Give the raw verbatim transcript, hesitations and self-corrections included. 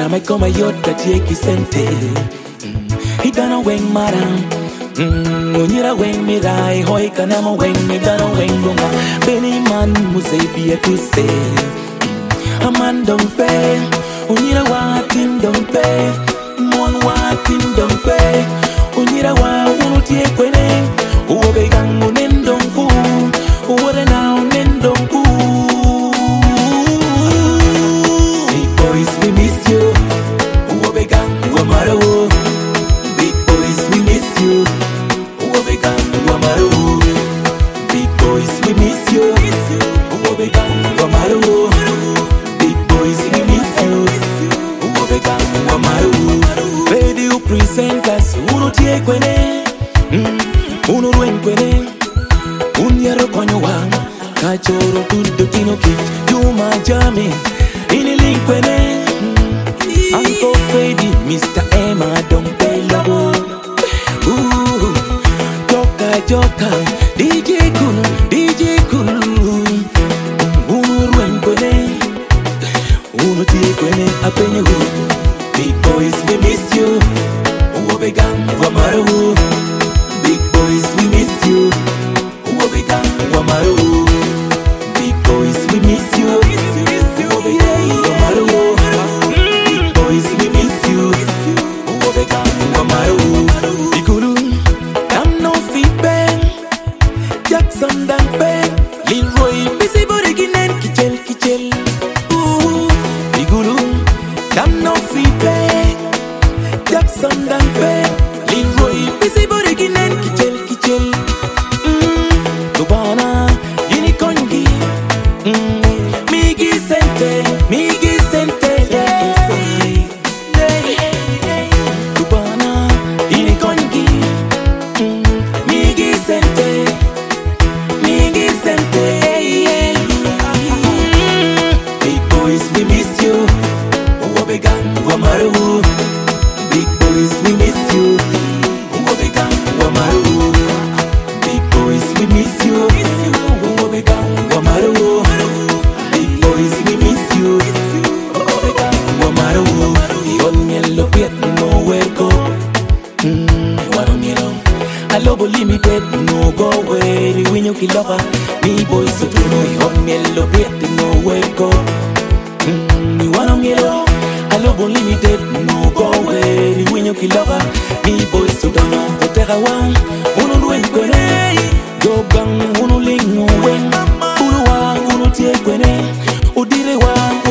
Para me come yota tieki sente. Hidana weng maram. Unyira weng mirai hoi kanama weng midana weng lunga. Beni man musebia to say. Aman don't pay. Unyira watin don't pay. Mon watin don't pay. Unyira wa unu tie kwene. Uwe gangu nendong ku. Uwe now nendong ku. Big boys we miss you. Uwe gangu amaro. Big boys we miss you. Uwe gangu amaro. Big boys we miss you. Uwe gangu amaro. Big boys we miss you. Uwe gangu amaro. Radio presenters uno tie kwene. Uno ruen kwene. Unyaro konyo wang. Kachoro tudo tino ki. Juma jame. Ini link kwene. Uncle Freddy, Mister Emma don't pay logo. Ooh, Joka Joka, D J Cool, D J Cool. Uno ruen kwene. Uno tie kwene apenye hu. Big boys we miss you. Uwe gang wamaru. Big boys we miss you. Uwe gang wamaru. Big boys we miss you. Uwe gang wamaru. Big boys we miss you. Uwe gang wamaru. Ikulu come no feedback. Jackson dan bang. Leroy busy body ginen kichel kichel. Ooh, Ikulu come no feedback. Jackson dan bang. Leroy busy body ginen kichel kichel. Cubana, yini kongi. Migi sente, migi sente. Cubana, yini kongi. Migi sente, migi sente. Big boys we miss you. Uwe gang wamaru. Big boys we miss you. Uwe gang wamaru. Big boys we miss you. Uwe gang wamaru. Big boys we miss you. Uwe gang wamaru. Yon yellow piet no weko. Hmm, wano mielo. Alobo limited no go away. Ni winyo kiloka. Ni boys so tuno. Yon yellow piet no weko. Hmm, ni wano mielo. Alobo limited no go away. Ni winyo kiloka. Ni boys so tuno. Otera wang. Uno luen kwene. Jogang uno lingu wen. Uno wa uno tie kwene. Udire wa